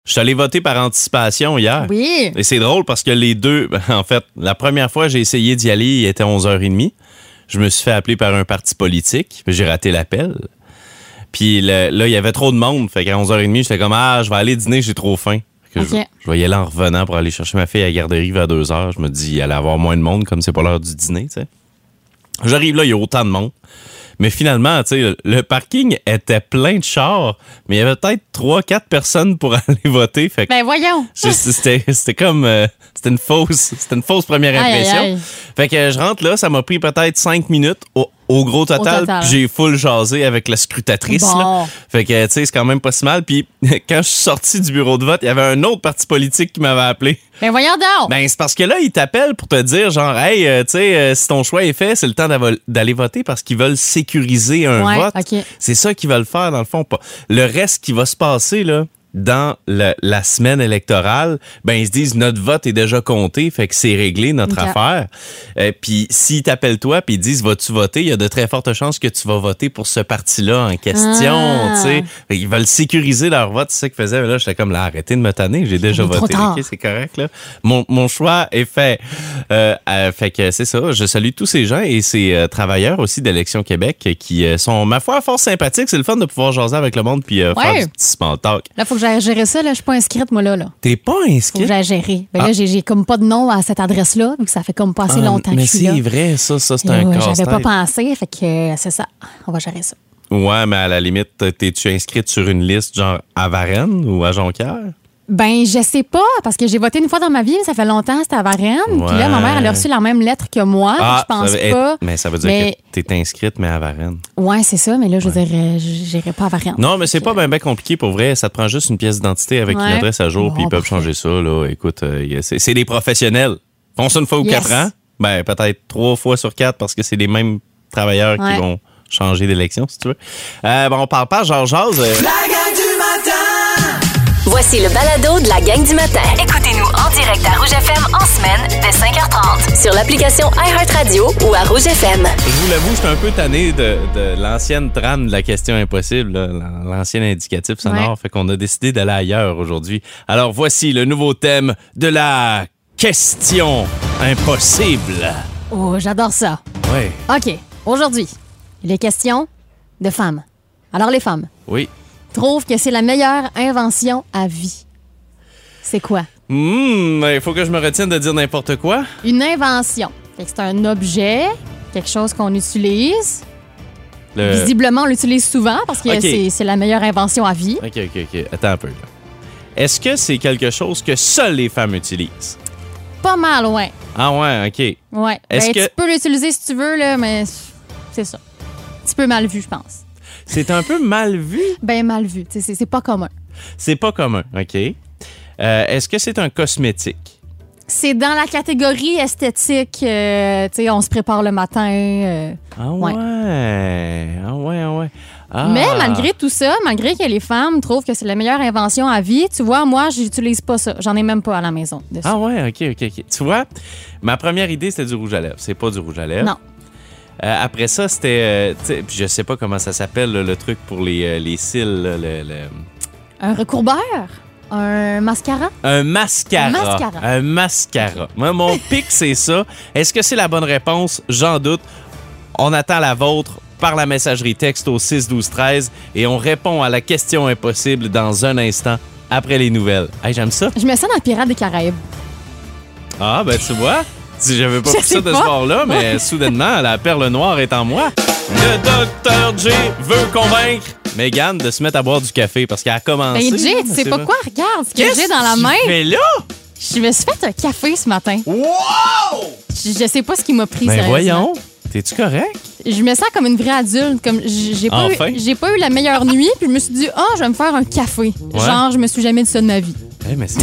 Je suis allé voter par anticipation hier. Oui. Et c'est drôle parce que les deux, en fait, la première fois j'ai essayé d'y aller, il était 11h30. Je me suis fait appeler par un parti politique. J'ai raté l'appel. Puis là, il y avait trop de monde. Fait qu'à 11h30, j'étais comme, je vais aller dîner, j'ai trop faim. Je vais y aller en revenant pour aller chercher ma fille à la garderie vers 2h. Je me dis, il allait avoir moins de monde comme c'est pas l'heure du dîner, tu sais. J'arrive là, il y a autant de monde. Mais finalement, tu sais, le parking était plein de chars, mais il y avait peut-être 3-4 personnes pour aller voter. Fait que ben voyons. C'était comme... c'était une fausse première impression. Aïe. Fait que je rentre là, ça m'a pris peut-être 5 minutes au gros total. Puis j'ai full jasé avec la scrutatrice. Bon. Là. Fait que, tu sais, c'est quand même pas si mal. Puis quand je suis sorti du bureau de vote, il y avait un autre parti politique qui m'avait appelé. Ben voyons donc. Ben, c'est parce que là, ils t'appellent pour te dire, genre, hey, tu sais, si ton choix est fait, c'est le temps d'aller voter parce qu'ils veulent sécuriser un vote. Okay. C'est ça qu'ils veulent faire, dans le fond. Le reste qui va se passer, là, dans la semaine électorale, ben ils se disent notre vote est déjà compté, fait que c'est réglé notre affaire. Puis s'ils t'appellent toi puis ils disent vas-tu voter, il y a de très fortes chances que tu vas voter pour ce parti-là en question, tu sais. Ils veulent sécuriser leur vote, c'est ça qu'ils faisaient. Là, j'étais comme là, arrêtez de me tanner, j'ai déjà voté. OK, c'est correct là. Mon choix est fait. Fait que c'est ça, je salue tous ces gens et ces travailleurs aussi d'Élection Québec qui sont ma foi fort sympathiques, c'est le fun de pouvoir jaser avec le monde puis faire du petit small talk. Là, faut que j'aille gérer ça, là. Je suis pas inscrite, moi, là. T'es pas inscrite? Faut que j'aille gérer. Ben là, j'ai comme pas de nom à cette adresse-là, donc ça fait comme pas assez longtemps que je suis là. Mais c'est vrai, ça, c'est un casse-tête. J'avais pas pensé, fait que c'est ça. On va gérer ça. Ouais, mais à la limite, t'es-tu inscrite sur une liste genre à Varennes ou à Jonquière? Ben, je sais pas, parce que j'ai voté une fois dans ma vie, mais ça fait longtemps, c'était à Varennes. Ouais. Puis là, ma mère, elle a reçu la même lettre que moi. Je pense pas. Mais ça veut dire que t'es inscrite, mais à Varennes. Ouais, c'est ça, mais là, je veux dire, j'irai pas à Varennes. Non, mais c'est pas bien compliqué pour vrai. Ça te prend juste une pièce d'identité avec une adresse à jour, puis ils peuvent changer ça. Là. Écoute, c'est des professionnels. Font ça une fois ou 4 ans. Ben, peut-être 3 fois sur 4 parce que c'est les mêmes travailleurs qui vont changer d'élection, si tu veux. Bon, on parle pas, genre jase. La gang du matin! Voici le balado de la gang du matin. Écoutez-nous en direct à Rouge FM en semaine dès 5h30 sur l'application iHeartRadio ou à Rouge FM. Je vous l'avoue, je suis un peu tanné de l'ancienne trame de la question impossible, là, l'ancien indicatif sonore. Fait qu'on a décidé d'aller ailleurs aujourd'hui. Alors voici le nouveau thème de la question impossible. Oh, j'adore ça. Oui. OK. Aujourd'hui, les questions de femmes. Alors, les femmes. Oui. Trouve que c'est la meilleure invention à vie. C'est quoi? Il faut que je me retienne de dire n'importe quoi. Une invention. Fait que c'est un objet, quelque chose qu'on utilise. Visiblement, on l'utilise souvent parce que c'est la meilleure invention à vie. OK. Attends un peu. Là. Est-ce que c'est quelque chose que seules les femmes utilisent? Pas mal, ouais. Ah ouais, OK. Ouais. Tu peux l'utiliser si tu veux, là, mais c'est ça. Un petit peu mal vu, je pense. C'est un peu mal vu? Ben mal vu. C'est pas commun. C'est pas commun, OK. Est-ce que c'est un cosmétique? C'est dans la catégorie esthétique. Tu sais, on se prépare le matin. Ah ouais. Mais malgré tout ça, malgré que les femmes trouvent que c'est la meilleure invention à vie, tu vois, moi, j'utilise pas ça. J'en ai même pas à la maison. Dessus. Ah ouais, OK. Tu vois, ma première idée, c'était du rouge à lèvres. C'est pas du rouge à lèvres. Non. Après ça, c'était... puis je sais pas comment ça s'appelle, le truc pour les cils. Un recourbeur? Un mascara? Un mascara. Moi, mon pic, c'est ça. Est-ce que c'est la bonne réponse? J'en doute. On attend la vôtre par la messagerie texte au 6-12-13 et on répond à la question impossible dans un instant après les nouvelles. Hey, j'aime ça. Je me sens dans Pirates des Caraïbes. Ah, ben tu vois... J'avais pas vu ça de ce bord-là, mais soudainement, la perle noire est en moi. Le Dr. J veut convaincre Mégane de se mettre à boire du café parce qu'elle a commencé. Ben Jay, tu sais pas quoi? Regarde ce que j'ai dans la main. Mais là? Je me suis fait un café ce matin. Wow! Je sais pas ce qui m'a pris, Ben sérieusement. voyons, t'es-tu correct? Je me sens comme une vraie adulte. Comme j'ai pas eu la meilleure nuit, puis je me suis dit, je vais me faire un café. Ouais. Genre, je me suis jamais dit ça de ma vie. Hey, mais c'est...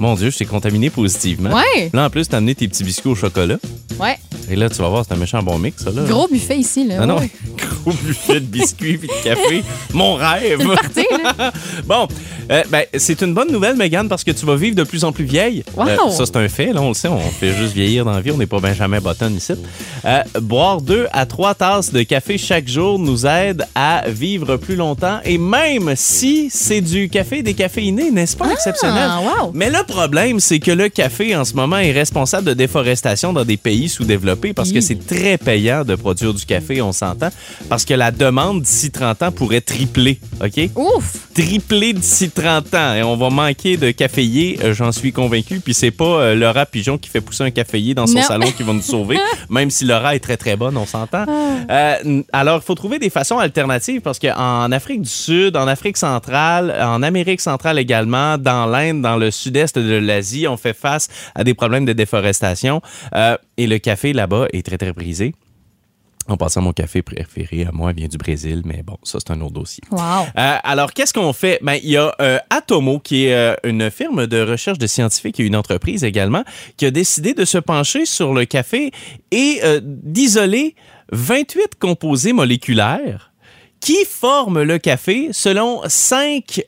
Mon Dieu, je t'ai contaminé positivement. Ouais. Là, en plus, t'as amené tes petits biscuits au chocolat. Ouais. Et là, tu vas voir, c'est un méchant bon mix, ça, là. Gros buffet ici, là. Non, gros buffet de biscuits puis de café. Mon rêve. C'est parti, là. Bon, c'est une bonne nouvelle, Mégane, parce que tu vas vivre de plus en plus vieille. Wow. Ça, c'est un fait, là, on le sait. On fait juste vieillir dans la vie. On n'est pas Benjamin Button ici. Boire 2 à 3 tasses de café chaque jour nous aide à vivre plus longtemps. Et même si c'est du café décaféiné, n'est-ce pas exceptionnel? Wow. Mais le problème, c'est que le café, en ce moment, est responsable de déforestation dans des pays sous-développés parce que c'est très payant de produire du café, on s'entend, parce que la demande d'ici 30 ans pourrait tripler, OK? Ouf! Tripler d'ici 30 ans. Et on va manquer de caféiers, j'en suis convaincu. Puis c'est pas Laura Pigeon qui fait pousser un caféier dans son salon qui va nous sauver, même si Laura est très, très bonne, on s'entend. Alors, il faut trouver des façons alternatives parce qu'en Afrique du Sud, en Afrique centrale, en Amérique centrale également, dans l'Inde, dans le sud-est de l'Asie, on fait face à des problèmes de déforestation. Et le café là-bas est très, très prisé. En passant, mon café préféré à moi vient du Brésil, mais bon, ça, c'est un autre dossier. Wow. Alors, qu'est-ce qu'on fait? Ben, il y a Atomo, qui est une firme de recherche de scientifiques et une entreprise également, qui a décidé de se pencher sur le café et d'isoler 28 composés moléculaires qui forment le café selon 5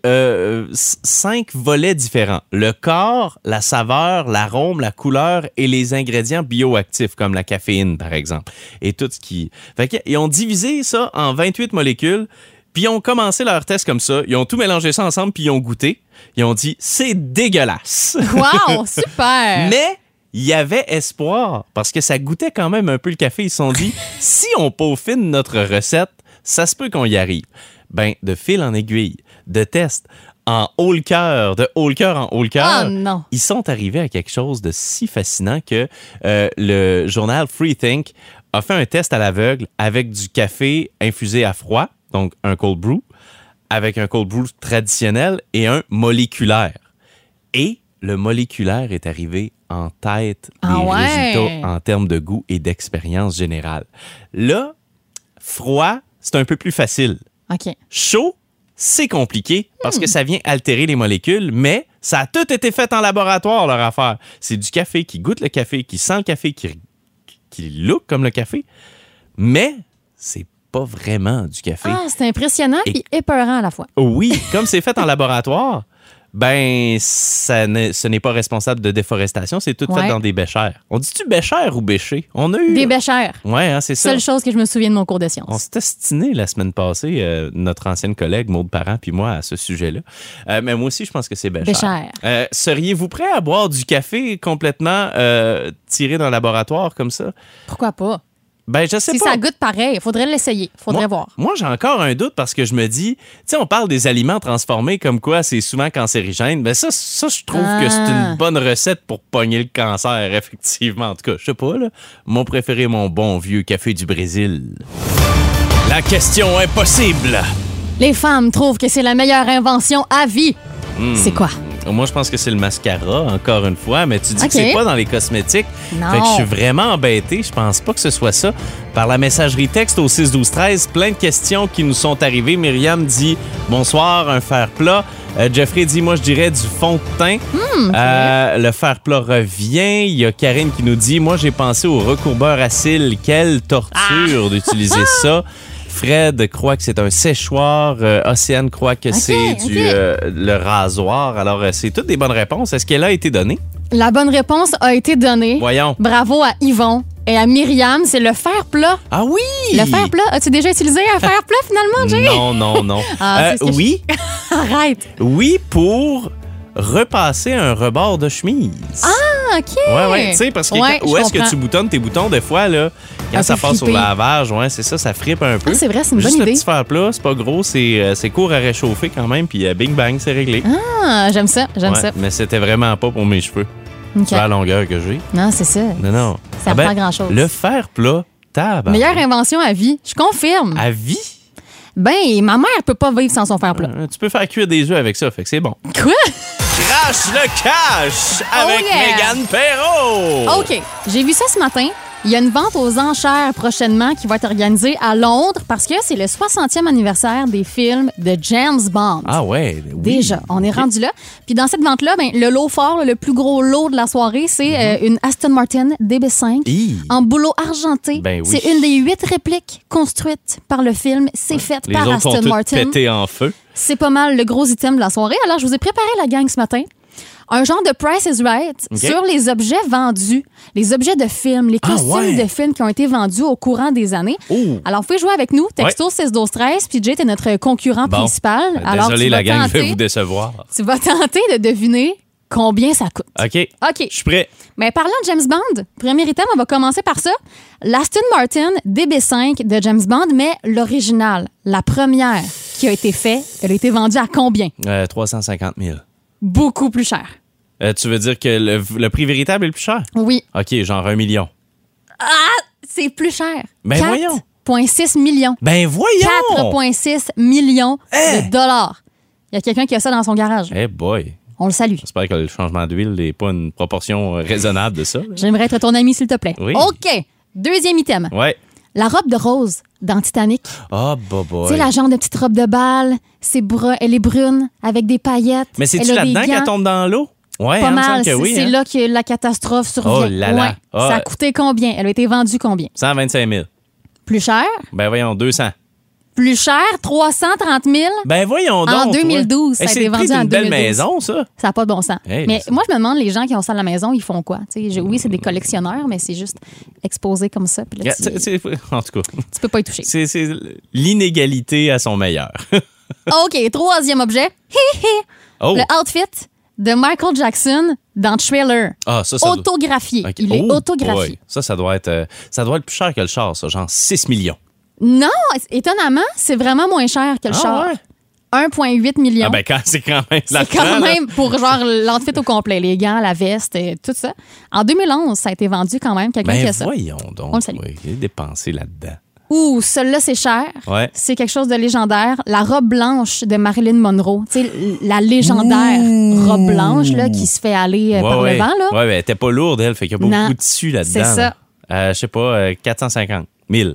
volets différents. Le corps, la saveur, l'arôme, la couleur et les ingrédients bioactifs, comme la caféine, par exemple. Et tout ce qui... Fait qu'ils ont divisé ça en 28 molécules, puis ils ont commencé leur test comme ça. Ils ont tout mélangé ça ensemble, puis ils ont goûté. Ils ont dit, c'est dégueulasse. Wow, super! Mais... il y avait espoir, parce que ça goûtait quand même un peu le café. Ils se sont dit, si on peaufine notre recette, ça se peut qu'on y arrive. Ben, de fil en aiguille, de test, en haut le cœur, de haut le cœur en haut le cœur, ils sont arrivés à quelque chose de si fascinant que le journal Freethink a fait un test à l'aveugle avec du café infusé à froid, donc un cold brew, avec un cold brew traditionnel et un moléculaire. Et le moléculaire est arrivé en tête des résultats en termes de goût et d'expérience générale. Là, froid, c'est un peu plus facile. OK. Chaud, c'est compliqué parce que ça vient altérer les molécules, mais ça a tout été fait en laboratoire, leur affaire. C'est du café qui goûte le café, qui sent le café, qui look comme le café, mais c'est pas vraiment du café. Ah, c'est impressionnant et épeurant à la fois. Oui, comme c'est fait en laboratoire, ben, ce n'est pas responsable de déforestation, c'est tout fait dans des béchères. On dit-tu béchère ou bêcher? On a eu... Des béchères. Oui, hein, c'est ça. Seule chose que je me souviens de mon cours de sciences. On s'est ostiné la semaine passée, notre ancienne collègue Maude Parent puis moi, à ce sujet-là. Mais moi aussi, je pense que c'est béchère. Seriez-vous prêt à boire du café complètement tiré d'un laboratoire comme ça? Pourquoi pas? Ben, je sais pas. Si ça goûte pareil, il faudrait l'essayer. Faudrait voir. Moi, j'ai encore un doute parce que je me dis, tu sais, on parle des aliments transformés comme quoi c'est souvent cancérigène. Ben ça, je trouve que c'est une bonne recette pour pogner le cancer, effectivement. En tout cas, je sais pas, là. Mon préféré, mon bon vieux café du Brésil. La question impossible. Les femmes trouvent que c'est la meilleure invention à vie. C'est quoi? Moi, je pense que c'est le mascara, encore une fois, mais tu dis que c'est pas dans les cosmétiques. Non. Fait que je suis vraiment embêté. Je pense pas que ce soit ça. Par la messagerie texte au 6-12-13, plein de questions qui nous sont arrivées. Myriam dit « Bonsoir, un fer plat ». Jeffrey dit « Moi, je dirais du fond de teint ». Le fer plat revient. Il y a Karine qui nous dit « Moi, j'ai pensé au recourbeur à cils. Quelle torture d'utiliser ça ». Fred croit que c'est un séchoir. Océane croit que c'est le rasoir. Alors, c'est toutes des bonnes réponses. Est-ce qu'elle a été donnée? La bonne réponse a été donnée. Voyons. Bravo à Yvon. Et à Myriam, c'est le fer plat. Ah oui! Le fer plat. As-tu déjà utilisé un fer plat, finalement, Jay? Non. Oui. Arrête. Oui, pour repasser un rebord de chemise. Ah, OK. Ouais. Tu sais, parce que où est-ce que tu boutonnes tes boutons, des fois, là, quand ça passe au lavage, c'est ça, ça frippe un peu. Ah, c'est vrai, c'est une bonne idée. Juste le petit fer plat, c'est pas gros, c'est court à réchauffer quand même, puis bing bang, c'est réglé. Ah, j'aime ça. Mais c'était vraiment pas pour mes cheveux. Okay. C'est la longueur que j'ai. Non, c'est ça. Non. Ça prend grand-chose. Le fer plat, meilleure invention à vie, je confirme. À vie? Ben, ma mère peut pas vivre sans son fer plat. Tu peux faire cuire des œufs avec ça, fait que c'est bon. Quoi? Crash le cash avec Mégane Perrault. OK. J'ai vu ça ce matin. Il y a une vente aux enchères prochainement qui va être organisée à Londres parce que c'est le 60e anniversaire des films de James Bond. Ah ouais, oui. Déjà, on est rendu là. Puis dans cette vente-là, le lot fort, le plus gros lot de la soirée, c'est une Aston Martin DB5 en bouleau argenté. Ben oui. C'est une des 8 répliques construites par le film. C'est fait Les par autres Aston sont Martin. toutes pétées en feu. C'est pas mal le gros item de la soirée. Alors, je vous ai préparé la gang ce matin. Un genre de Price is Right sur les objets vendus, les objets de films, les costumes de films qui ont été vendus au courant des années. Alors, vous pouvez jouer avec nous. Texto 6-12-13. Puis Jay, t'es notre concurrent principal. Alors, désolé, la gang, je vais vous décevoir. Tu vas tenter de deviner combien ça coûte. OK. Je suis prêt. Mais parlant de James Bond, premier item, on va commencer par ça. L'Aston Martin DB5 de James Bond, mais l'original, la première qui a été faite, elle a été vendue à combien? 350 000. Beaucoup plus cher. Tu veux dire que le prix véritable est le plus cher? Oui. OK, genre 1 million. Ah, c'est plus cher. Ben voyons. 4,6 millions. Ben voyons. 4,6 millions de dollars. Il y a quelqu'un qui a ça dans son garage. Eh boy. On le salue. J'espère que le changement d'huile n'est pas une proportion raisonnable de ça. J'aimerais être ton ami, s'il te plaît. Oui. OK. Deuxième item. Ouais. La robe de rose dans Titanic. Ah, boy. Tu sais, la genre de petite robe de bal. Elle est brune, avec des paillettes. Mais c'est-tu là-dedans qu'elle tombe dans l'eau? Ouais, pas mal. Que oui, c'est là que la catastrophe survient. Oh là là. Ouais. Ça a coûté combien? Elle a été vendue combien? 125 000. Plus cher? Ben voyons, 200. Plus cher, 330 000. Ben voyons donc. En 2012, ça a été vendu en 2012. C'est une belle maison, ça. Ça n'a pas de bon sens. Hey, mais moi, je me demande, les gens qui ont ça à la maison, ils font quoi? Oui, c'est des collectionneurs, mais c'est juste exposé comme ça. Puis là, en tout cas. Tu peux pas y toucher. C'est l'inégalité à son meilleur. OK, troisième objet. Le outfit de Michael Jackson dans Thriller. Ah, ça autographié. Okay. Il est autographié. Boy. Ça doit être plus cher que le char, ça, genre 6 millions. Non, étonnamment, c'est vraiment moins cher que le char. Ouais? 1,8 million. Ah ben c'est quand même c'est quand même pour genre l'outfit au complet, les gants, la veste, tout ça. En 2011, ça a été vendu quand même. Quelqu'un qui a ça. Voyons donc. On le salue. Oui, il est dépensé là-dedans. Ouh, celle-là, c'est cher. Ouais. C'est quelque chose de légendaire. La robe blanche de Marilyn Monroe. Tu sais, la légendaire robe blanche là, qui se fait aller par le vent. Là. Ouais, mais elle était pas lourde, elle. Fait qu'il y a beaucoup de tissu là-dedans. C'est ça. Je sais pas, 450 000.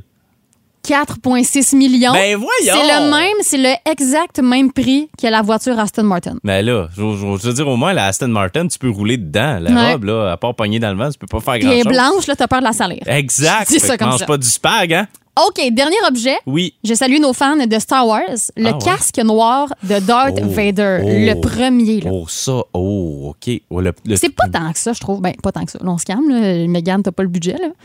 4,6 millions. Ben voyons! C'est le exact même prix que la voiture Aston Martin. Mais là, je veux dire, au moins, la Aston Martin, tu peux rouler dedans. La robe, là, à part pogner dans le vent, tu peux pas faire grand-chose. Elle est blanche, là, t'as peur de la salir. Exact. C'est ça comme mange ça. pas du spag, hein? OK, dernier objet. Oui. Je salue nos fans de Star Wars. Le casque noir de Darth Vader. Le premier, là. Oh, ça. Oh, OK. Oh, c'est pas tant que ça, je trouve. Ben, pas tant que ça. Là, on se calme, là. Mégane, t'as pas le budget, là.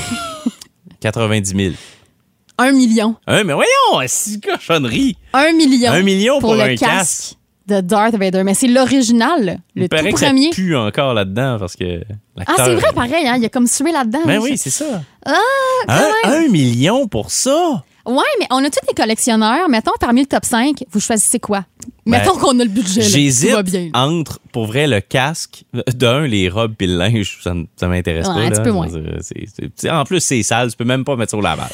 90 000. 1 million. Mais voyons, c'est cochonnerie. 1 million. 1 million pour le un casque de Darth Vader. Mais c'est l'original, le tout premier. Que ça pue encore là-dedans parce que l'acteur... Ah, c'est vrai, pareil, hein? Il y a comme sué là-dedans. Ben oui, c'est ça. Ah, 1 million pour ça? Ouais, mais on a tous des collectionneurs. Mettons, parmi le top 5, vous choisissez quoi? Mettons qu'on a le budget. J'hésite là, bien, entre, pour vrai, le casque. Les robes et le linge, ça m'intéresse pas. Un petit peu moins. En plus, c'est sale. Tu peux même pas mettre ça au lavage.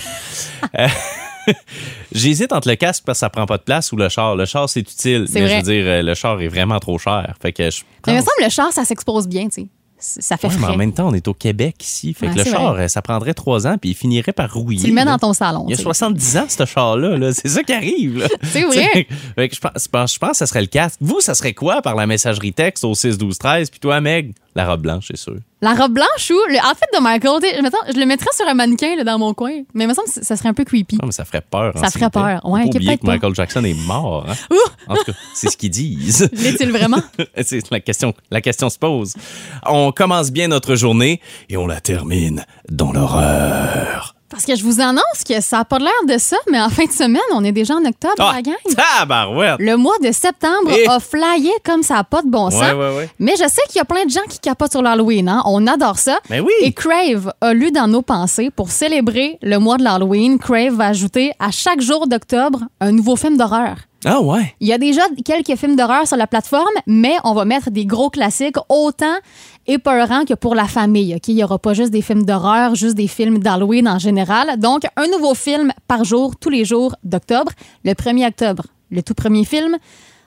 J'hésite entre le casque parce que ça prend pas de place ou le char. Le char, c'est utile. Mais vrai. Je veux dire, le char est vraiment trop cher. Fait que mais il me semble que le char, ça s'expose bien, tu sais. Ça fait frais. Mais en même temps, on est au Québec ici. Fait que le char, ça prendrait 3 ans puis il finirait par rouiller. Tu le mets dans ton salon. Il y a 70 ans, ce char-là. Là. C'est ça qui arrive. C'est vrai. Fait que je pense que ça serait le casque. Vous, ça serait quoi par la messagerie texte au 6-12-13? Puis toi, Meg, la robe blanche, c'est sûr. La robe blanche ou le outfit de Michael, je le mettrais sur un mannequin là, dans mon coin. Mais il me semble que ça serait un peu creepy. Non, mais ça ferait peur. Ça ferait peur. Ouais, faut pas oublier que Michael Jackson est mort. Hein? En tout cas, c'est ce qu'ils disent. L'est-il vraiment? C'est la question se pose. On commence bien notre journée et on la termine dans l'horreur. Parce que je vous annonce que ça n'a pas l'air de ça, mais en fin de semaine, on est déjà en octobre, la gang. Tabarouette! Le mois de septembre a flyé comme ça n'a pas de bon sens. Ouais. Mais je sais qu'il y a plein de gens qui capotent sur l'Halloween. Hein? On adore ça. Mais oui! Et Crave a lu dans nos pensées, pour célébrer le mois de l'Halloween, Crave va ajouter à chaque jour d'octobre un nouveau film d'horreur. Ah ouais? Il y a déjà quelques films d'horreur sur la plateforme, mais on va mettre des gros classiques autant épeurants que pour la famille. Okay? Il n'y aura pas juste des films d'horreur, juste des films d'Halloween en général. Donc, un nouveau film par jour, tous les jours d'octobre. Le 1er octobre, le tout premier film,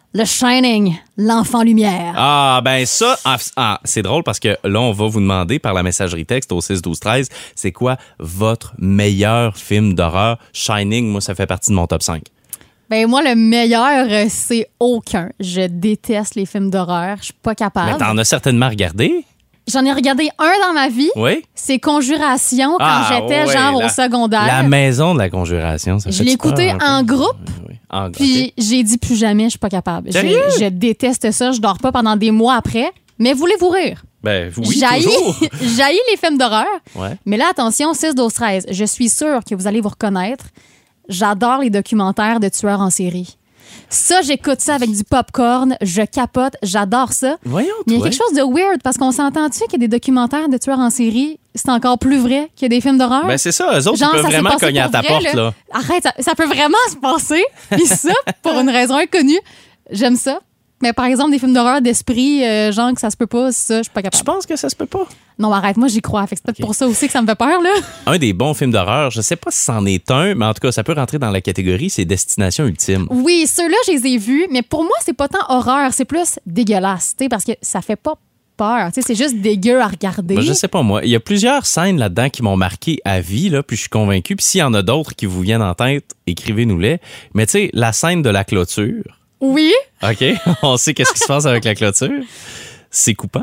The Shining, l'enfant lumière. Ah, ben ça, c'est drôle parce que là, on va vous demander par la messagerie texte au 6-12-13, c'est quoi votre meilleur film d'horreur? Shining, moi, ça fait partie de mon top 5. Ben moi, le meilleur, c'est aucun. Je déteste les films d'horreur. Je suis pas capable. Mais t'en as certainement regardé? J'en ai regardé un dans ma vie. Oui. C'est Conjuration quand j'étais au secondaire. La maison de la Conjuration. Ça je l'ai écouté en groupe. Oui. En puis j'ai dit plus jamais, je suis pas capable. Je déteste ça. Je dors pas pendant des mois après. Mais voulez-vous rire? Ben oui, toujours. J'haïs les films d'horreur. Ouais. Mais là, attention, 6-12-13. Je suis sûre que vous allez vous reconnaître. J'adore les documentaires de tueurs en série. Ça, j'écoute ça avec du popcorn, je capote, j'adore ça. Voyons, mais il y a quelque chose de weird parce qu'on s'entend-tu qu'il y a des documentaires de tueurs en série, c'est encore plus vrai qu'il y a des films d'horreur? Ben c'est ça, eux autres, ils peuvent vraiment cogner à ta porte. Là. Arrête, ça peut vraiment se passer. Puis ça, pour une raison inconnue, j'aime ça. Mais par exemple, des films d'horreur d'esprit, genre que ça se peut pas, ça, je suis pas capable. Je pense que ça se peut pas. Non, arrête, moi j'y crois. Fait que c'est peut-être pour ça aussi que ça me fait peur, là. Un des bons films d'horreur, je sais pas si c'en est un, mais en tout cas, ça peut rentrer dans la catégorie, c'est Destination Ultime. Oui, ceux-là, je les ai vus, mais pour moi, c'est pas tant horreur, c'est plus dégueulasse, tu sais, parce que ça fait pas peur, tu sais, c'est juste dégueu à regarder. Ben, je sais pas, moi. Il y a plusieurs scènes là-dedans qui m'ont marqué à vie, là, puis je suis convaincu. Puis s'il y en a d'autres qui vous viennent en tête, écrivez-nous-les. Mais tu sais, la scène de la clôture. Oui. OK, on sait qu'est-ce qui se passe avec la clôture. C'est coupant.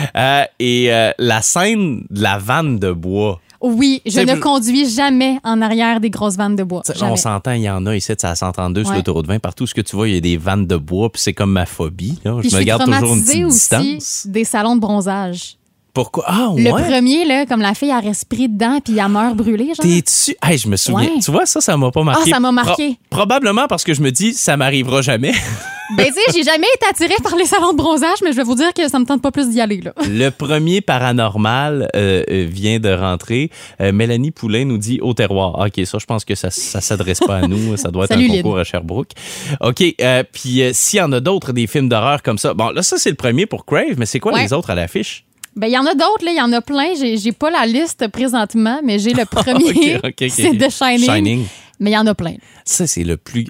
Et la scène de la vanne de bois. Oui, je ne conduis jamais en arrière des grosses vannes de bois. On s'entend, il y en a ici, c'est à 132 sur l'autoroute 20. Partout ce que tu vois, il y a des vannes de bois, puis c'est comme ma phobie. Là. Je me garde toujours une petite distance. Aussi des salons de bronzage. Pourquoi? Ah, ouais. Le premier, là, comme la fille a respiré dedans puis elle meurt brûlée, genre. T'es-tu? Hey, je me souviens. Ouais. Tu vois, ça m'a pas marqué. Ah, ça m'a marqué. Probablement parce que je me dis, ça m'arrivera jamais. Ben, tu sais, j'ai jamais été attirée par les salons de bronzage, mais je vais vous dire que ça me tente pas plus d'y aller, là. Le premier paranormal vient de rentrer. Mélanie Poulain nous dit au terroir. OK, ça, je pense que ça s'adresse pas à nous. Ça doit être un concours à Sherbrooke. OK, puis s'il y en a d'autres, des films d'horreur comme ça. Bon, là, ça, c'est le premier pour Crave, mais c'est quoi les autres à l'affiche? Ben, il y en a d'autres, là. Il y en a plein. J'ai pas la liste présentement, mais j'ai le premier. Okay. C'est The Shining. Mais il y en a plein. Ça, c'est le plus...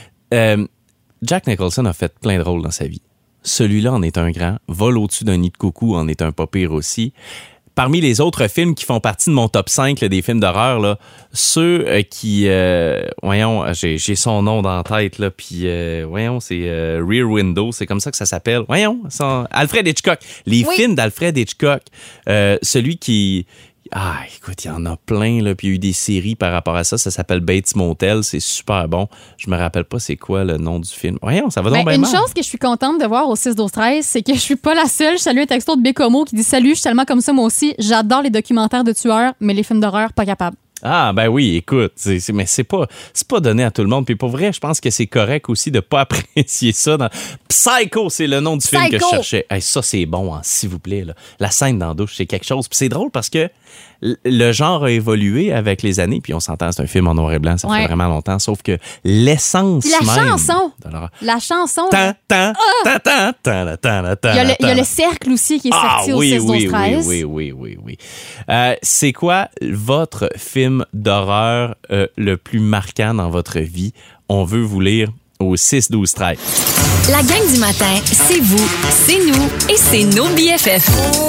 Jack Nicholson a fait plein de rôles dans sa vie. Celui-là en est un grand. Vol au-dessus d'un nid de coucou en est un pas pire aussi. Parmi les autres films qui font partie de mon top 5 là, des films d'horreur, là, ceux qui... voyons, j'ai son nom dans la tête, là, puis voyons, c'est Rear Window, c'est comme ça que ça s'appelle. Voyons, Alfred Hitchcock. Les films d'Alfred Hitchcock. Celui qui... Ah, écoute, il y en a plein, là, puis il y a eu des séries par rapport à ça. Ça s'appelle Bates Motel, c'est super bon. Je me rappelle pas c'est quoi le nom du film. Voyons, ça va donc bien mal. Une chose que je suis contente de voir au 6-12-13, c'est que je suis pas la seule. Je salue un texto de Bécomo qui dit « Salut, je suis tellement comme ça moi aussi. J'adore les documentaires de tueurs, mais les films d'horreur, pas capable. » Ah, ben oui, écoute, mais c'est pas donné à tout le monde. Puis pour vrai, je pense que c'est correct aussi de pas apprécier ça. Psycho, c'est le nom du film que je cherchais. Hey, ça, c'est bon, hein, s'il vous plaît. Là. La scène dans la douche, c'est quelque chose. Puis c'est drôle parce que le genre a évolué avec les années. Puis on s'entend, c'est un film en noir et blanc, ça fait vraiment longtemps. Sauf que l'essence même... La chanson. Il y a le cercle aussi qui est sorti au 6-12-13. Oui. C'est quoi votre film d'horreur le plus marquant dans votre vie? On veut vous lire au 6-12-13. La gang du matin, c'est vous, c'est nous et c'est nos BFF.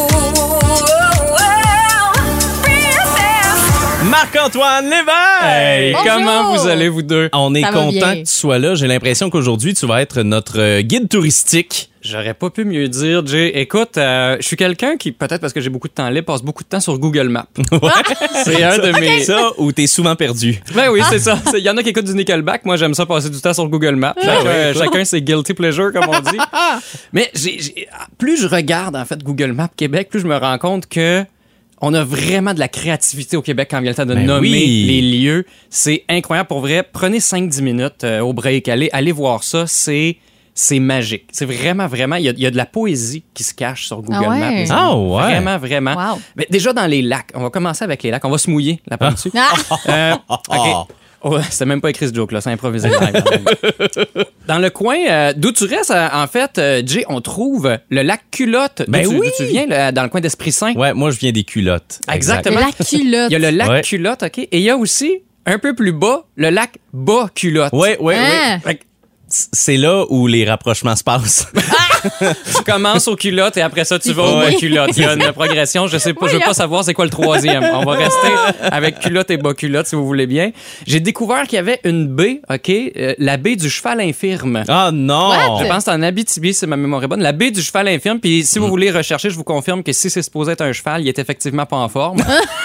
Marc-Antoine Lévesque! Hey, comment vous allez, vous deux? On est content que tu sois là. J'ai l'impression qu'aujourd'hui, tu vas être notre guide touristique. J'aurais pas pu mieux dire, Jay. Écoute, je suis quelqu'un qui, peut-être parce que j'ai beaucoup de temps libre, passe beaucoup de temps sur Google Maps. Ouais. C'est un de mes... Ça, où t'es souvent perdu. Ben oui, c'est ça. Il y en a qui écoutent du Nickelback. Moi, j'aime ça passer du temps sur Google Maps. Chacun ses guilty pleasure, comme on dit. Mais plus je regarde, en fait, Google Maps Québec, plus je me rends compte que on a vraiment de la créativité au Québec quand vient le temps de nommer les lieux. C'est incroyable pour vrai. Prenez 5-10 minutes au break. Allez voir ça. C'est magique. C'est vraiment, il y a de la poésie qui se cache sur Google Maps. Ah ouais? Vraiment. Wow. Mais déjà dans les lacs. On va commencer avec les lacs. On va se mouiller là-dessus. OK. Oh, c'était même pas écrit ce joke-là, c'est improvisé. Dans le coin d'où tu restes, en fait, Jay, on trouve le lac Culotte. D'où tu viens, dans le coin d'Esprit-Saint. Ouais, moi, je viens des Culottes. Exactement. Le lac Culotte. Il y a le lac Culotte, OK? Et il y a aussi, un peu plus bas, le lac Bas-Culotte. Oui. c'est là où les rapprochements se passent. Tu commences aux culottes et après ça, tu vas aux bas culottes. Il y a une progression. Je veux pas savoir c'est quoi le troisième. On va rester avec culottes et bas culottes, si vous voulez bien. J'ai découvert qu'il y avait une baie, OK? La baie du cheval infirme. Ah non! What? Je pense que c'est en Abitibi, si ma mémoire est bonne. La baie du cheval infirme. Puis si vous voulez rechercher, je vous confirme que si c'est supposé être un cheval, il est effectivement pas en forme.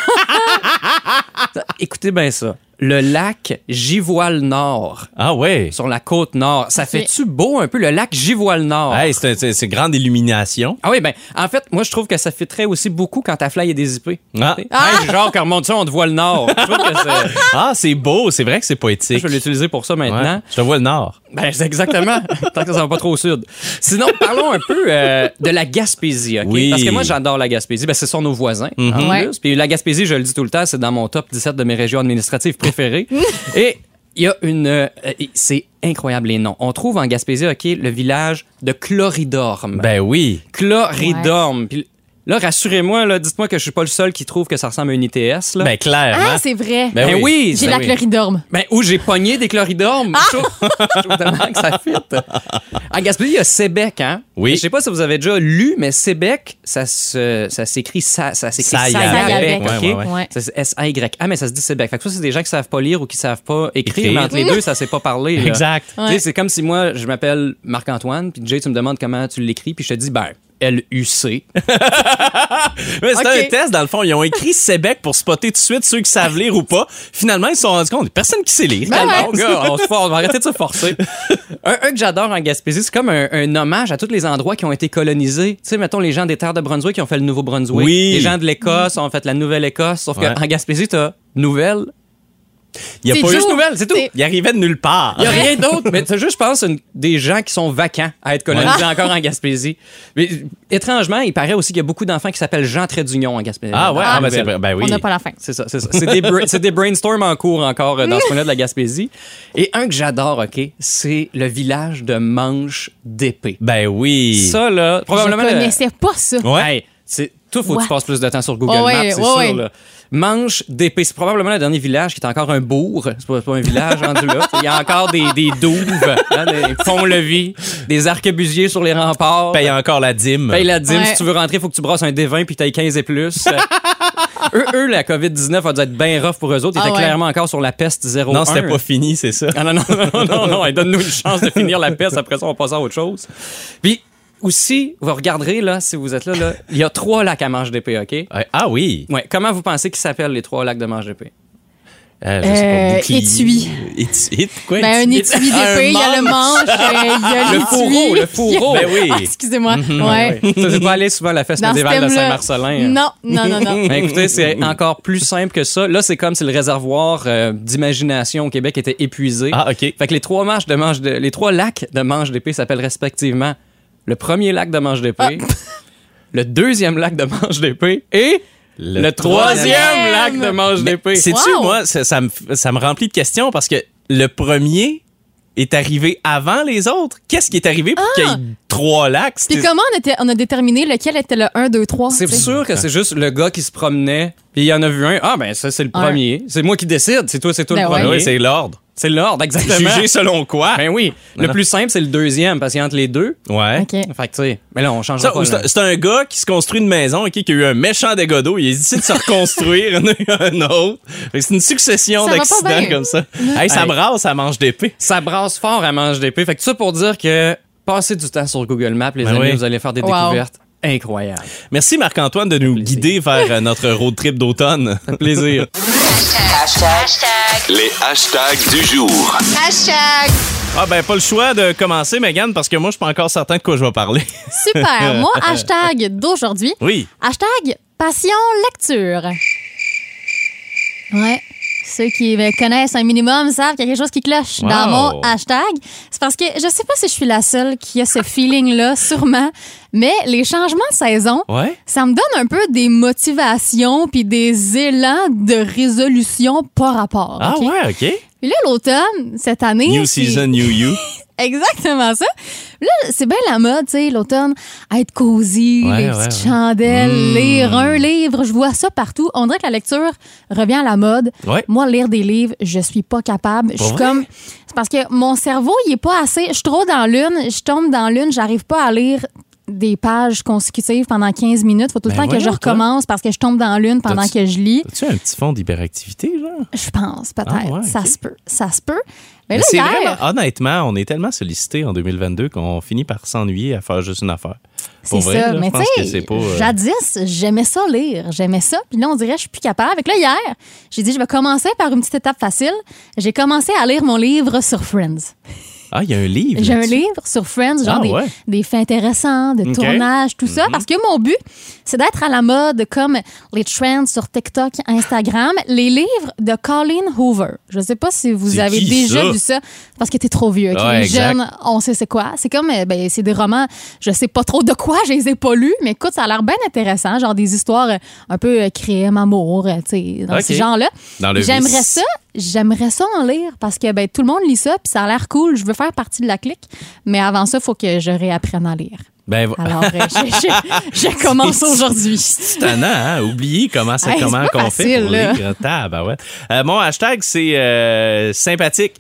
Écoutez bien ça. Le lac Givoile-Nord. Ah ouais. Sur la côte nord. Ça fait-tu beau un peu, le lac Givoile-Nord? Hey, c'est grande illumination. Ah oui, ben, en fait, moi, je trouve que ça fitterait aussi beaucoup quand ta fly est dézippée. Ah. Hey, genre, quand remonte ça, on te voit le nord. Je trouve que c'est... Ah, c'est beau. C'est vrai que c'est poétique. Je vais l'utiliser pour ça maintenant. Ouais. Je te vois le nord. Ben, c'est exactement. Tant que ça va pas trop au sud. Sinon, parlons un peu de la Gaspésie, OK? Oui. Parce que moi, j'adore la Gaspésie. Ben, ce sont nos voisins, en Ouais. plus. Puis la Gaspésie, je le dis tout le temps, c'est dans mon top 17 de mes régions administratives préférées. Et il y a c'est incroyable les noms. On trouve en Gaspésie, OK, le village de Chloridorme. Ben oui. Chloridorme. Puis là, rassurez-moi, là, dites-moi que je suis pas le seul qui trouve que ça ressemble à une ITS. Là. Ben clairement. Ah, c'est vrai. Ben Ben oui, J'ai ben la oui. chloridorme. Ben, où j'ai pogné des chloridomes. Je trouve tellement que ça fit. En Gaspésie, il y a Sébec, hein? Oui. Je sais pas si vous avez déjà lu, mais Sébec, ça s'écrit Sayabec, Sayabec. OK? Ouais, ouais, ouais. C'est S-A-Y. Ah, mais ça se dit Sébec. Fait que ça, c'est des gens qui savent pas lire ou qui savent pas écrire, Écrire. mais entre les deux, ça sait pas parler. Là. Exact. Tu sais, c'est comme si moi, je m'appelle Marc-Antoine, puis Jay, tu me demandes comment tu l'écris, puis je te dis, ben, L-U-C. Mais c'est Ok. un test, dans le fond. Ils ont écrit Sébec pour spotter tout de suite ceux qui savent lire ou pas. Finalement, ils se sont rendus compte, il y a personne qui sait lire. Ben ouais. Bon, gars, on va arrêter de se forcer. Un que j'adore en Gaspésie, c'est comme un hommage à tous les endroits qui ont été colonisés. Tu sais, mettons, les gens des terres de Brunswick qui ont fait le Nouveau-Brunswick. Oui. Les gens de l'Écosse ont fait la Nouvelle-Écosse. Sauf Ouais. qu'en Gaspésie, t'as Nouvelle. Il y a C'est pas eu juste Juste Nouvelle, c'est tout. c'est- Il arrivait de nulle part. Il n'y a rien d'autre. Mais c'est juste, je pense, des gens qui sont vacants à être colonisés encore en Gaspésie. Mais étrangement, il paraît aussi qu'il y a beaucoup d'enfants qui s'appellent Jean Trait-d'Union en Gaspésie. Ah ouais, Ah, ben, c'est Nouvelle. vrai. Ben oui. On n'a pas la fin. C'est ça, c'est ça. C'est des brainstorms en cours encore dans ce coin-là de la Gaspésie. Et un que j'adore, OK, c'est le village de Manche d'Épée. Ben oui. Ça, là, probablement... Je connaissais pas ça. Ouais. Hey, toi, faut que What? tu passes plus de temps sur Google Oh, ouais, Maps, c'est ouais, sûr. ouais. Là. Manche d'Épée, c'est probablement le dernier village qui est encore un bourg. C'est pas un village rendu là. Il y a encore des douves, hein, des ponts-levis, des arquebusiers sur les remparts. Paye encore la dîme. Paye la dîme. Ouais. Si tu veux rentrer, il faut que tu brasses un D20 puis t'ailles 15 et plus. eux, la COVID-19 a dû être bien rough pour eux autres. Ils Ah étaient ouais. clairement encore sur la peste 0-1. Non, c'était pas fini, c'est ça. Ah non. Hey, donne-nous une chance de finir la peste. Après ça, on va passer à autre chose. Puis, aussi, vous regarderez, là, si vous êtes là, il y a 3 lacs à Manche d'Épée, OK? Ah oui. Ouais. Comment vous pensez qu'ils s'appellent, les 3 lacs de Manche d'Épée? Je sais pas, bouclier. étui. Quoi? Ben, un étui d'épée, il y a le manche, il y a Le l'étui. le fourreau. Ben oui. Ah, excusez-moi. Ouais. Ça, c'est pas aller souvent à la fête Dans ce médiévale de thème-là. Saint-Marcelin. Non. Ben, écoutez, c'est encore plus simple que ça. Là, c'est comme si le réservoir d'imagination au Québec était épuisé. Ah, OK. Fait que les 3 lacs de Manche d'Épée s'appellent respectivement le premier lac de Manche d'Épée, le deuxième lac de Manche d'Épée et le troisième lac de Manche d'Épée. Sais-tu, Wow. moi, ça me remplit de questions parce que le premier est arrivé avant les autres. Qu'est-ce qui est arrivé pour qu'il y ait 3 lacs? Puis C'était- comment on a déterminé lequel était le 1, 2, 3? C'est sûr que c'est juste le gars qui se promenait, puis il en a vu un. Ah, ben ça, c'est le Ouais. premier. C'est moi qui décide. C'est toi Ben le ouais. premier. Ah oui, c'est l'ordre. C'est l'ordre, exactement. Jugé selon quoi? Ben oui. Le plus simple, c'est le deuxième, parce qu'il y a entre les deux. Ouais. OK. Fait que, tu sais, mais là, on change Ça, pas. c'est là. c'est un gars qui se construit une maison, ok, qui a eu un méchant dégât d'eau. Il a décidé de se reconstruire un autre. Fait que c'est une succession Ça va pas d'accidents bien. comme ça. Hey, ça Hey. brasse à Manche d'Épée. Ça brasse fort à Manche d'Épée. Fait que ça pour dire que passez du temps sur Google Maps, les Ben amis, oui. vous allez faire des Wow. découvertes incroyables. Merci Marc-Antoine de nous plaisir. guider vers notre road trip d'automne. Ça fait plaisir. Les hashtags du jour. Ah ben pas le choix de commencer, Mégane, parce que moi je suis pas encore certain de quoi je vais parler. Super. Moi, hashtag d'aujourd'hui. Oui. Hashtag passion lecture. Ouais. Ceux qui me connaissent un minimum savent qu'il y a quelque chose qui cloche dans Wow. mon hashtag. C'est parce que je sais pas si je suis la seule qui a ce feeling-là, sûrement, mais les changements de saison, Ouais. ça me donne un peu des motivations puis des élans de résolution par rapport. Ah OK? ouais, OK. Puis là, l'automne, cette année... New c'est- season, new you. exactement ça. Là, c'est bien la mode, tu sais, l'automne, être cosy, les petites chandelles, lire un livre. Je vois ça partout. On dirait que la lecture revient à la mode. Ouais. Moi, lire des livres, je suis pas capable. Je suis comme... C'est parce que mon cerveau, il est pas assez... Je suis trop dans l'une, je tombe dans l'une, j'arrive pas à lire des pages consécutives pendant 15 minutes. Faut tout le temps que je recommence parce que je tombe dans l'une pendant que je lis. As-tu un petit fond d'hyperactivité, genre? Je pense, peut-être. Ça se peut. Mais là, c'est vraiment, honnêtement, on est tellement sollicités en 2022 qu'on finit par s'ennuyer à faire juste une affaire. C'est vrai, ça. Là, mais tu sais, jadis, j'aimais ça lire. J'aimais ça. Puis là, on dirait que je suis plus capable. Avec là, hier, j'ai dit, je vais commencer par une petite étape facile. J'ai commencé à lire mon livre sur Friends. Ah, il y a un livre. J'ai un livre sur Friends, genre des faits intéressants, de tournage, tout ça. Parce que mon but, c'est d'être à la mode comme les trends sur TikTok, Instagram. Les livres de Colleen Hoover. Je ne sais pas si vous avez déjà vu ça. Parce que t'es trop vieux. Les jeunes, on sait c'est quoi. C'est comme, c'est des romans, je sais pas trop de quoi, je les ai pas lus, mais écoute, ça a l'air bien intéressant. Genre des histoires un peu crime, amour, tu sais, dans ce genre-là. J'aimerais ça en lire parce que tout le monde lit ça puis ça a l'air cool. Je veux faire partie de la clique, mais avant ça, il faut que je réapprenne à lire. Alors, je commence aujourd'hui. C'est étonnant, hein? Oubliez comment qu'on fait pour lire. Mon hashtag, c'est sympathique.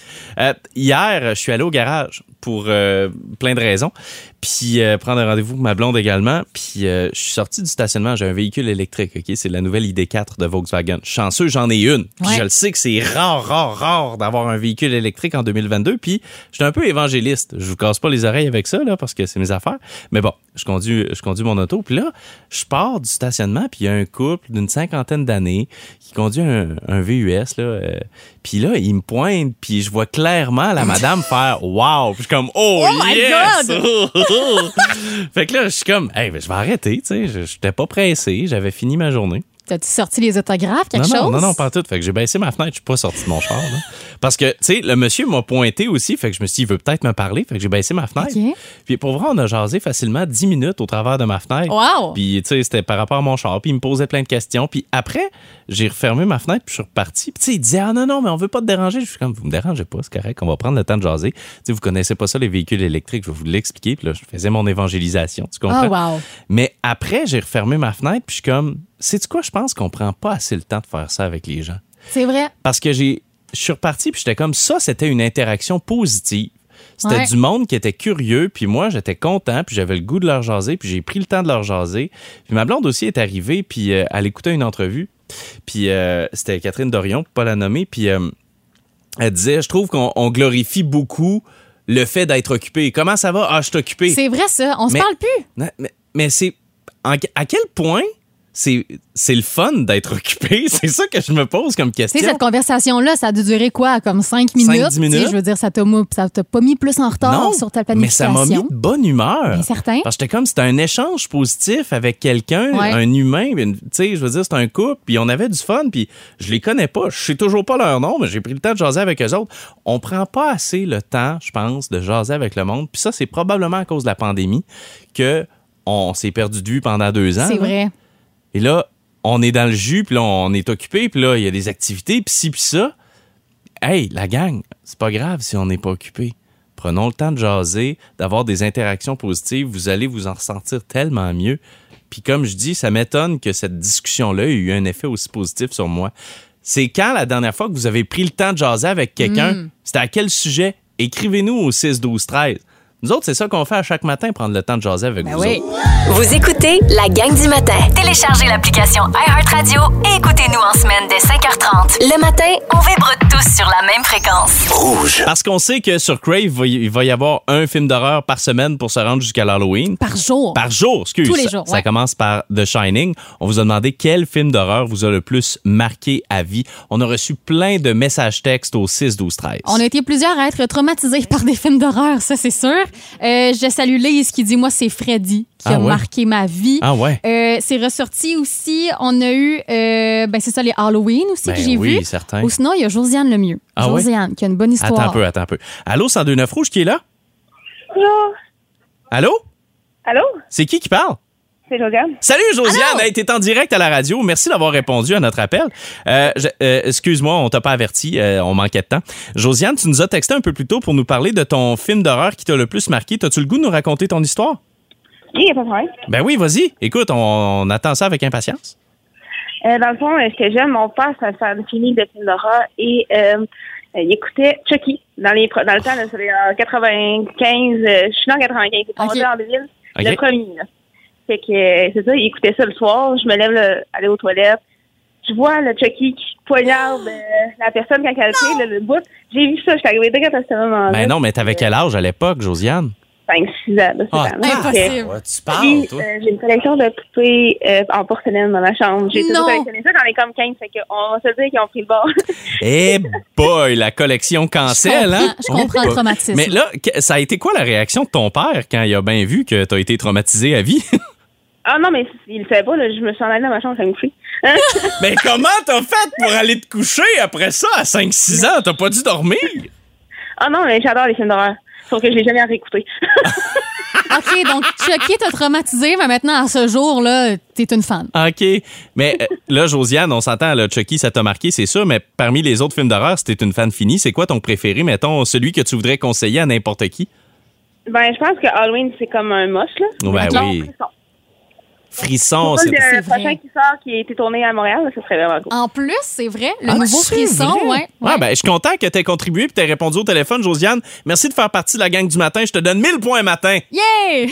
Hier, je suis allé au garage pour plein de raisons. Puis prendre un rendez-vous pour ma blonde également. Puis je suis sorti du stationnement, j'ai un véhicule électrique, OK? C'est la nouvelle ID4 de Volkswagen. Chanceux, j'en ai une. Puis je le sais que c'est rare d'avoir un véhicule électrique en 2022. Puis je suis un peu évangéliste. Je vous casse pas les oreilles avec ça, là, parce que c'est mes affaires. Mais bon, je conduis mon auto. Puis là, je pars du stationnement, puis il y a un couple d'une 50aine d'années qui conduit un VUS, là. Puis là, il me pointe, puis je vois clairement la madame faire « Wow! » Puis je suis comme « Oh yes! » my God! Fait que là, je suis comme « Hey, je vais arrêter, tu sais. Je n'étais pas pressé, j'avais fini ma journée. » T'as-tu sorti les autographes, quelque chose? Non, pas tout. Fait que j'ai baissé ma fenêtre, je suis pas sorti de mon char. Là. Parce que, tu sais, le monsieur m'a pointé aussi, fait que je me suis dit, il veut peut-être me parler, fait que j'ai baissé ma fenêtre. Okay. Puis pour vrai, on a jasé facilement 10 minutes au travers de ma fenêtre. Wow! Puis, tu sais, c'était par rapport à mon char, puis il me posait plein de questions. Puis après, j'ai refermé ma fenêtre, puis je suis reparti. Puis, tu sais, il disait, ah non, mais on veut pas te déranger. Je suis comme, vous me dérangez pas, c'est correct, on va prendre le temps de jaser. Tu sais, vous connaissez pas ça, les véhicules électriques, je vais vous l'expliquer. Puis là, je faisais mon évangélisation, tu comprends? Oh, wow. Mais après, j'ai refermé ma fenêtre, puis je suis comme, sais-tu quoi, je pense qu'on prend pas assez le temps de faire ça avec les gens. C'est vrai. Parce que je suis reparti, puis j'étais comme, ça, c'était une interaction positive. C'était du monde qui était curieux, puis moi, j'étais content, puis j'avais le goût de leur jaser, puis j'ai pris le temps de leur jaser. Puis ma blonde aussi est arrivée, puis elle écoutait une entrevue, puis c'était Catherine Dorion, pour pas la nommer, puis elle disait, je trouve qu'on glorifie beaucoup le fait d'être occupé. Comment ça va? Ah, je suis occupé. C'est vrai, ça. On se parle plus. Mais c'est... À quel point... C'est le fun d'être occupé. C'est ça que je me pose comme question. Tu sais, cette conversation-là, ça a dû durer quoi? Comme 5 minutes? 5-10 minutes. Je veux dire, ça t'a pas mis plus en retard sur ta planification. Mais ça m'a mis de bonne humeur. Bien certain. Parce que j'étais comme, c'était un échange positif avec quelqu'un, un humain. Tu sais, je veux dire, c'est un couple. Puis on avait du fun. Puis je les connais pas. Je sais toujours pas leur nom, mais j'ai pris le temps de jaser avec eux autres. On prend pas assez le temps, je pense, de jaser avec le monde. Puis ça, c'est probablement à cause de la pandémie qu'on s'est perdu de vue pendant 2 ans. C'est vrai. Et là, on est dans le jus, puis là, on est occupé, puis là, il y a des activités, puis ci, puis ça. Hey, la gang, c'est pas grave si on n'est pas occupé. Prenons le temps de jaser, d'avoir des interactions positives. Vous allez vous en ressentir tellement mieux. Puis comme je dis, ça m'étonne que cette discussion-là ait eu un effet aussi positif sur moi. C'est quand la dernière fois que vous avez pris le temps de jaser avec quelqu'un? C'était à quel sujet? Écrivez-nous au 6-12-13. Nous autres, c'est ça qu'on fait à chaque matin, prendre le temps de jaser avec vous autres. Vous écoutez la gang du matin. Téléchargez l'application iHeartRadio et écoutez-nous en semaine dès 5h30. Le matin, on vibre tous sur la même fréquence. Rouge. Parce qu'on sait que sur Crave, il va y avoir un film d'horreur par semaine pour se rendre jusqu'à l'Halloween. Par jour. Par jour, excuse. Tous les jours, Ça commence par The Shining. On vous a demandé quel film d'horreur vous a le plus marqué à vie. On a reçu plein de messages textes au 6-12-13. On a été plusieurs à être traumatisés par des films d'horreur, ça c'est sûr. Je salue Lise qui dit, moi, c'est Freddy qui a marqué ma vie. Ah ouais? C'est ressorti aussi. On a eu, c'est ça, les Halloween aussi que j'ai vu. Oui, certain. Ou sinon, il y a Josiane Lemieux. Josiane, qui a une bonne histoire. Attends un peu. Allô, 102.9 Rouge, qui est là? Allô? Allô? Allô? C'est qui parle? c'est Josiane. Salut, Josiane. Hey, t'es en direct à la radio. Merci d'avoir répondu à notre appel. Excuse-moi, on t'a pas averti. On manquait de temps. Josiane, tu nous as texté un peu plus tôt pour nous parler de ton film d'horreur qui t'a le plus marqué. T'as-tu le goût de nous raconter ton histoire? Oui, il n'y a pas de problème. Ben oui, vas-y. Écoute, on attend ça avec impatience. Dans le fond, j'étais jeune, mon père, c'est un fan fini de films d'horreur et il écoutait Chucky dans le temps, là, c'était en 95. Je suis née en 95, c'est pas en ville, le premier. Là. Fait que c'est ça, il écoutait ça le soir. Je me lève aller aux toilettes. Je vois le Chucky qui poignarde la personne quand elle fait le bout. J'ai vu ça, je suis arrivée direct à ce moment-là. Ben non, mais t'avais quel âge à l'époque, Josiane? 5-6 ans. Là, impossible. Ouais, tu parles, toi. J'ai une collection de poupées en porcelaine dans ma chambre. J'ai toujours collectionné ça, j'en ai comme 15, fait qu'on va se dire qu'ils ont pris le bord. Eh boy, la collection cancelle, hein? Je comprends le traumatisme. Mais là, ça a été quoi la réaction de ton père quand il a bien vu que t'as été traumatisé à vie? Ah non, mais il le savait pas, là, je me suis en allée dans ma chambre, ça me coucher. Mais comment t'as fait pour aller te coucher après ça à 5-6 ans? T'as pas dû dormir? Ah non, mais j'adore les films d'horreur. Sauf que je l'ai jamais réécouté. OK, donc Chucky t'a traumatisé, mais maintenant, à ce jour-là, t'es une fan. OK. Mais là, Josiane, on s'entend, là, Chucky, ça t'a marqué, c'est sûr, mais parmi les autres films d'horreur, si t'es une fan finie, c'est quoi ton préféré, mettons, celui que tu voudrais conseiller à n'importe qui? Ben, je pense que Halloween, c'est comme un must, là. Ben oui. Frisson, c'est vrai. Le prochain qui sort, qui a été tourné à Montréal, ça serait vraiment cool. En plus, c'est vrai, le nouveau Frisson, ouais. Ben, je suis content que t'aies contribué et que t'aies répondu au téléphone, Josiane. Merci de faire partie de la gang du matin. Je te donne 1000 points matin. Yeah!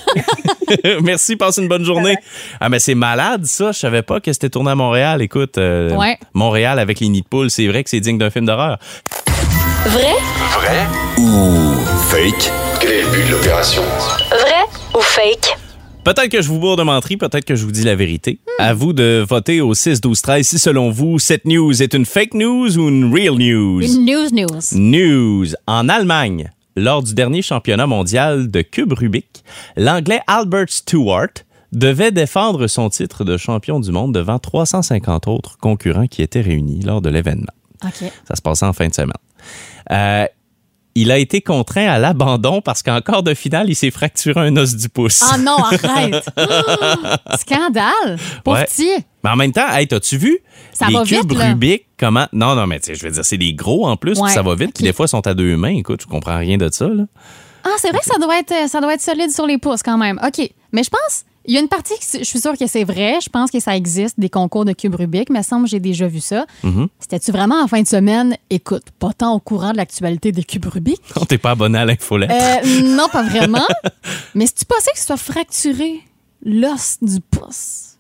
Merci, passe une bonne journée. Ah, mais c'est malade, ça. Je savais pas que c'était tourné à Montréal. Écoute, Montréal avec les nids de poules, c'est vrai que c'est digne d'un film d'horreur. Vrai? Vrai ou fake? Quel est le but de l'opération? Vrai ou fake? Peut-être que je vous bourre de menterie, peut-être que je vous dis la vérité. À vous de voter au 6-12-13 si, selon vous, cette news est une fake news ou une real news. Une news. News. En Allemagne, lors du dernier championnat mondial de cube Rubik, l'Anglais Albert Stewart devait défendre son titre de champion du monde devant 350 autres concurrents qui étaient réunis lors de l'événement. OK. Ça se passait en fin de semaine. Il a été contraint à l'abandon parce qu'en quart de finale, il s'est fracturé un os du pouce. Ah non, arrête! Scandale! Pauvre petit! Mais en même temps, hey, t'as-tu vu ça les va cubes vite, là. Rubik, comment... Non, mais tu sais, je veux dire, c'est des gros en plus, puis ça va vite, puis des fois, ils sont à 2 mains. Écoute, je comprends rien de ça, là. Ah, c'est vrai que ça doit être solide sur les pouces quand même. OK. Mais je pense... Il y a une partie, je suis sûre que c'est vrai. Je pense que ça existe, des concours de cubes Rubik. Il me semble que j'ai déjà vu ça. Mm-hmm. C'était-tu vraiment en fin de semaine? Écoute, pas tant au courant de l'actualité des cubes Rubik. Non, t'es pas abonné à l'Infolette. Non, pas vraiment. Mais si tu pensais que ce soit fracturé l'os du pouce?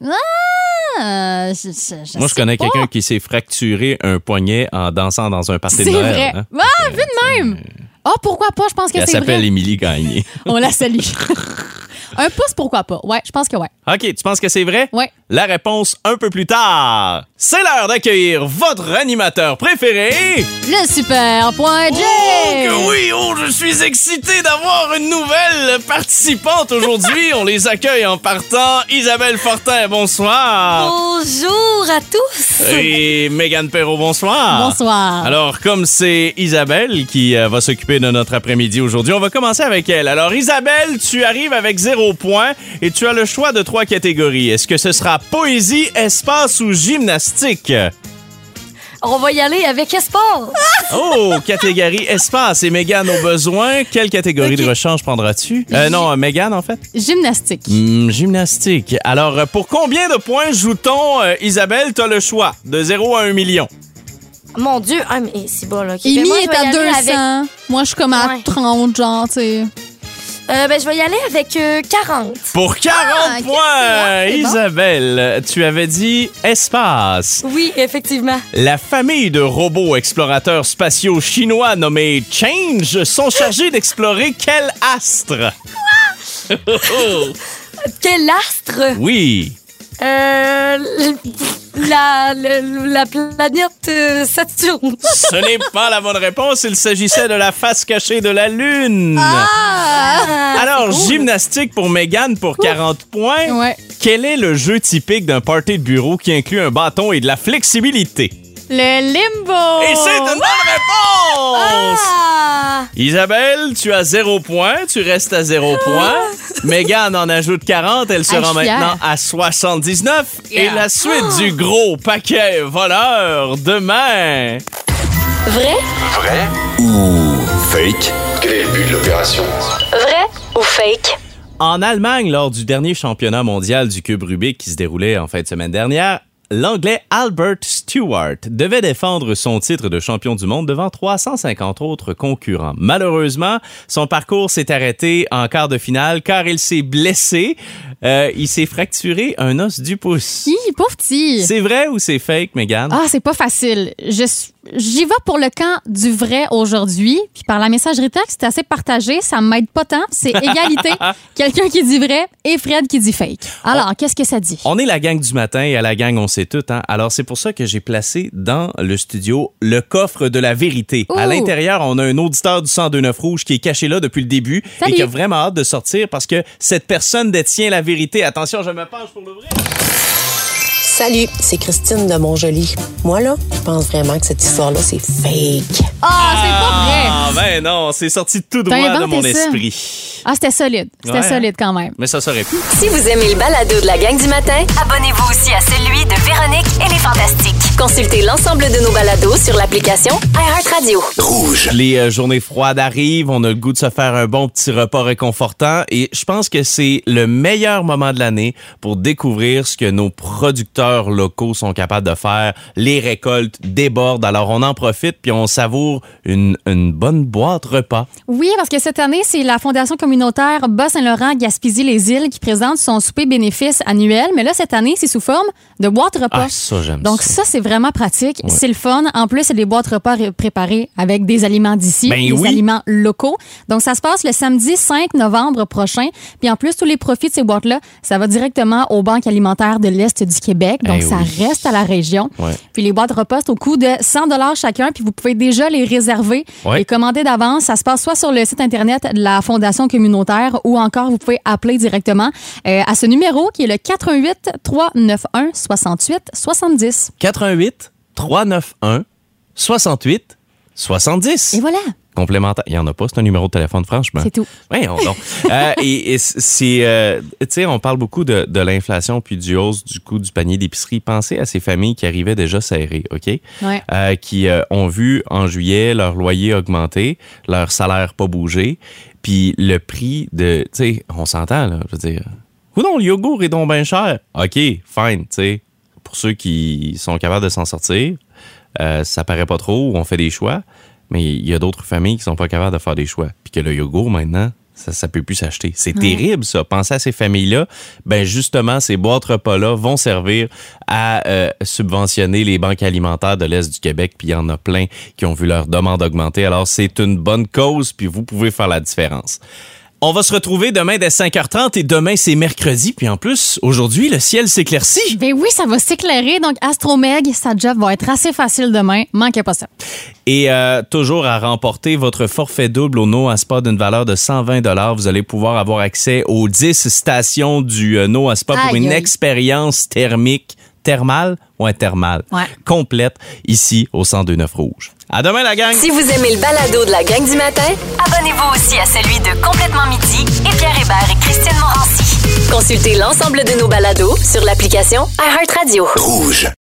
Ah! Moi, je connais quelqu'un qui s'est fracturé un poignet en dansant dans un party de Noël. C'est vrai. Hein? Ah, vu de même! Ah, pourquoi pas? Je pense que Elle c'est vrai. s'appelle Émilie Gagné. On la salue. Un pouce, pourquoi pas? Ouais, je pense que ouais. OK, tu penses que c'est vrai? Ouais. La réponse un peu plus tard. C'est l'heure d'accueillir votre animateur préféré. Le super point J! Que oui, je suis excité d'avoir une nouvelle participante aujourd'hui. On les accueille en partant. Isabelle Fortin, bonsoir. Bonjour à tous. Et Mégane Perrault, bonsoir. Bonsoir. Alors, comme c'est Isabelle qui va s'occuper de notre après-midi aujourd'hui, on va commencer avec elle. Alors, Isabelle, tu arrives avec 0 point et tu as le choix de 3 catégories. Est-ce que ce sera poésie, espace ou gymnastique? On va y aller avec sport. Oh, catégorie espace. Et Mégane, au besoin, quelle catégorie de rechange prendras-tu? Non, Mégane, en fait. Gymnastique. Gymnastique. Alors, pour combien de points joue-t-on, Isabelle? Tu as le choix de 0 à 1 million. Mon Dieu, mais c'est bon, là. Amy est à 200. Moi, je suis comme à 30, genre, tu sais. Je vais y aller avec 40. Pour 40 points, Isabelle, tu avais dit espace. Oui, effectivement. La famille de robots explorateurs spatiaux chinois nommés Change sont chargés d'explorer quel astre? Quel astre? Oui. La planète Saturne. Ce n'est pas la bonne réponse. Il s'agissait de la face cachée de la Lune. Alors, gymnastique pour Mégane pour 40 points. Ouais. Quel est le jeu typique d'un party de bureau qui inclut un bâton et de la flexibilité? Le limbo. Et c'est une bonne réponse! Ah! Isabelle, tu as 0 point. Tu restes à 0 point. Mégane en ajoute 40. Elle se Ah, rend je suis fière. maintenant à 79. Yeah. Et la suite du gros paquet voleur demain. Vrai? Vrai ou fake? Quel est le but de l'opération? Vrai ou fake? En Allemagne, lors du dernier championnat mondial du cube Rubik qui se déroulait en fin de semaine dernière, l'Anglais Albert Stewart devait défendre son titre de champion du monde devant 350 autres concurrents. Malheureusement, son parcours s'est arrêté en quart de finale car il s'est blessé. Il s'est fracturé un os du pouce. Hi, pauvre petit. C'est vrai ou c'est fake, Mégane? Ah, c'est pas facile. J'y vais pour le camp du vrai aujourd'hui. Puis par la messagerie texte, c'est assez partagé. Ça m'aide pas tant. C'est égalité. Quelqu'un qui dit vrai et Fred qui dit fake. Alors, qu'est-ce que ça dit? On est la gang du matin et à la gang, on sait tout. Hein? Alors, c'est pour ça que j'ai placé dans le studio le coffre de la vérité. Ouh. À l'intérieur, on a un auditeur du 102.9 Rouge qui est caché là depuis le début Salut. et qui a vraiment hâte de sortir parce que cette personne détient la vérité. Attention, je me penche pour l'ouvrir. Salut, c'est Christine de Montjoli. Moi, là, je pense vraiment que cette histoire-là, c'est fake. Ah, c'est pas vrai. Ah, ben non, c'est sorti tout T'as droit de inventé mon ça. esprit. Ah, c'était solide. C'était Ouais. solide quand même. Mais ça serait pu. Si vous aimez le balado de la gang du matin, abonnez-vous aussi à celui de Véronique et les Fantastiques. Consultez l'ensemble de nos balados sur l'application iHeartRadio. Rouge. Les journées froides arrivent, on a le goût de se faire un bon petit repas réconfortant et je pense que c'est le meilleur moment de l'année pour découvrir ce que nos producteurs locaux sont capables de faire. Les récoltes débordent, alors on en profite puis on savoure une bonne boîte repas. Oui, parce que cette année, c'est la Fondation communautaire Bas-Saint-Laurent Gaspésie-les-Îles qui présente son souper bénéfice annuel. Mais là, cette année, c'est sous forme de boîte repas. Ah, ça, j'aime Donc ça. ça, c'est vraiment pratique. Ouais. C'est le fun. En plus, c'est des boîtes repas préparées avec des aliments d'ici, Ben des oui. aliments locaux. Donc ça se passe le samedi 5 novembre prochain. Puis en plus, tous les profits de ces boîtes-là, ça va directement aux banques alimentaires de l'Est du Québec. Donc Eh ça oui. reste à la région. Ouais. Puis les boîtes repas, c'est au coût de 100 $ chacun. Puis vous pouvez déjà les réserver Ouais. et commander d'avance. Ça se passe soit sur le site Internet de la Fondation communautaire ou encore vous pouvez appeler directement à ce numéro qui est le 88 391 68 70. 88 391 68 70. Et voilà, Complémentaire. Il n'y en a pas, c'est un numéro de téléphone, franchement. c'est tout. Voyons donc. Et c'est, tu sais, on parle beaucoup de l'inflation puis du hausse du coût du panier d'épicerie. Pensez à ces familles qui arrivaient déjà serrées, OK? Ouais. Qui ont vu en juillet leur loyer augmenter, leur salaire pas bouger, puis le prix de, tu sais, on s'entend, là, je veux dire, non, le yogourt est donc bien cher. OK, fine, tu sais, pour ceux qui sont capables de s'en sortir, ça paraît pas trop, on fait des choix. Mais il y a d'autres familles qui sont pas capables de faire des choix. Puis que le yogourt, maintenant, ça peut plus s'acheter. C'est terrible, ça. Pensez à ces familles-là. Ben justement, ces boîtes repas-là vont servir à subventionner les banques alimentaires de l'Est du Québec. Puis il y en a plein qui ont vu leur demande augmenter. Alors, c'est une bonne cause, puis vous pouvez faire la différence. On va se retrouver demain dès 5h30 et demain, c'est mercredi. Puis en plus, aujourd'hui, le ciel s'éclaircit. Ben oui, ça va s'éclairer. Donc, Astromeg, sa job va être assez facile demain. Manquez pas ça. Et toujours à remporter votre forfait double au Noah Spa d'une valeur de 120 $. Vous allez pouvoir avoir accès aux 10 stations du Noah Spa pour Aïe, une aïe. expérience thermale complète ici au 102.9 Rouge. À demain, la gang! Si vous aimez le balado de la gang du matin, abonnez-vous aussi à celui de Complètement Midi et Pierre Hébert et Christine Morancy. Consultez l'ensemble de nos balados sur l'application iHeartRadio. Rouge.